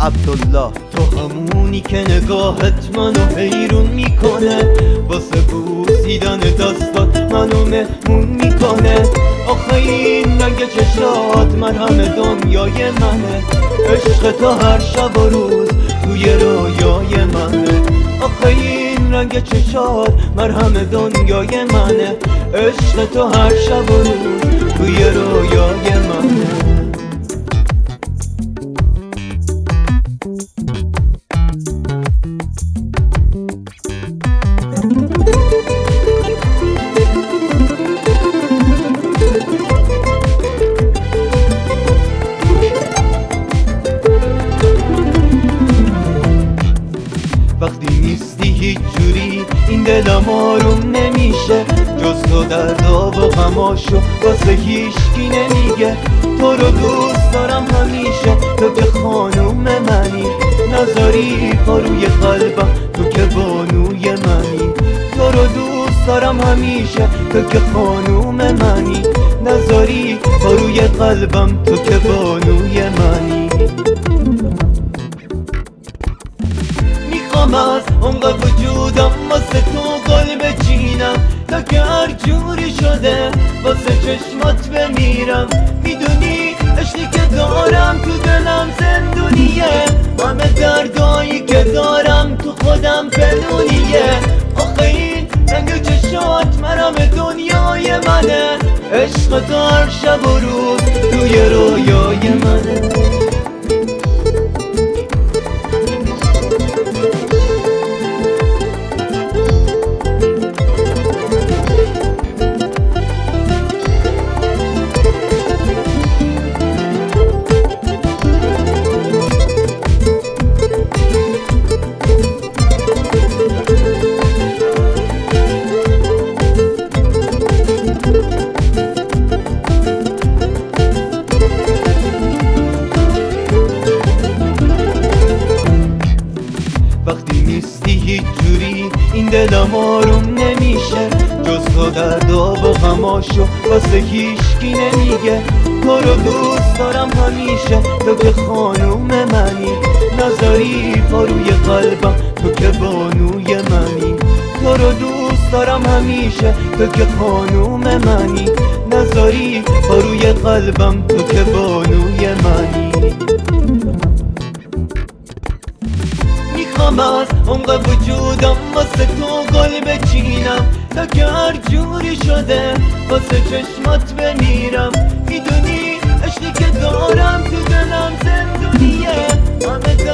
عبدالله. تو همونی که نگاهت منو حیرون میکنه، واسه بوسیدن دستات منو مهمون میکنه. آخه این رنگ چشات مرهم دنیای منه، عشق تو هر شب و روز توی رویای منه. آخه این رنگ چشات مرهم دنیای منه، عشق تو هر شب و روز توی رویای منه. وقتی نیستی هیچ جوری این دلم آروم نمیشه، جز تو دردا و غماشو واسه هیچکی نمیگه. تو رو دوست دارم همیشه، تو که خانوم منی، نذاری پا روی قلبم، تو که بانوی منی. تو رو دوست دارم همیشه، تو که خانوم منی، نذاری پا روی قلبم، تو که بانوی منی. از عمق وجودم واسه تو قلب چینم، تا که هر جوری شده واسه چشمات بمیرم. میدونی عشقی که دارم تو دلم زندونیه، همه دردایی که دارم تو خودم پنونیه. آخه این رنگ چشات مرهم دنیای منه، عشق تو هر شب و روز توی رویای منه. وقتی نیستی هیچ جوری این دلم آروم نمیشه، جز تو دردا و غماشو واسه هیچکی نمیگه. تو رو دوست دارم همیشه، تو که خانوم منی، نذاری پا روی قلبم، تو که بانوی منی. تو رو دوست دارم همیشه، تو که خانوم منی، نذاری پا روی قلبم، تو که بانوی منی. از عمق وجودم واسه تو قلب چینم، تا که هر جوری شده واسه چشمات بمیرم. میدونی عشقی که دارم تو دلم زندونیه، همه